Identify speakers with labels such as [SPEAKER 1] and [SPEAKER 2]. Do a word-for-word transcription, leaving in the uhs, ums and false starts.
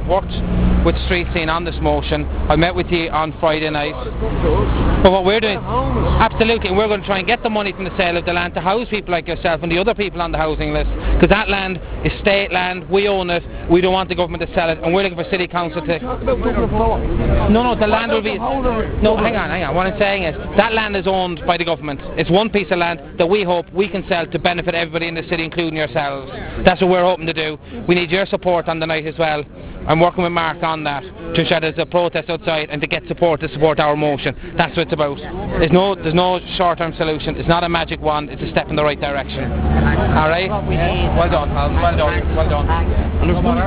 [SPEAKER 1] I've worked with Street Scene on this motion. I met with you on Friday night. But what we're doing, absolutely, we're going to try and get the money from the sale of the land to house people like yourself and the other people on the housing list, because that land is state land, we own it, we don't want the government to sell it, and we're looking for City Council to... No, no, the land will be... No, hang on, hang on, what I'm saying is, that land is owned by the government. It's one piece of land that we hope we can sell to benefit everybody in the city, including yourselves. That's what we're hoping to do. We need your support on the night as well. I'm working with Mark on that, to ensure there's a protest outside and to get support to support our motion. That's what it's about. There's no, there's no short-term solution. It's not a magic wand. It's a step in the right direction. All right? Well done, Alan. Well done. Well done.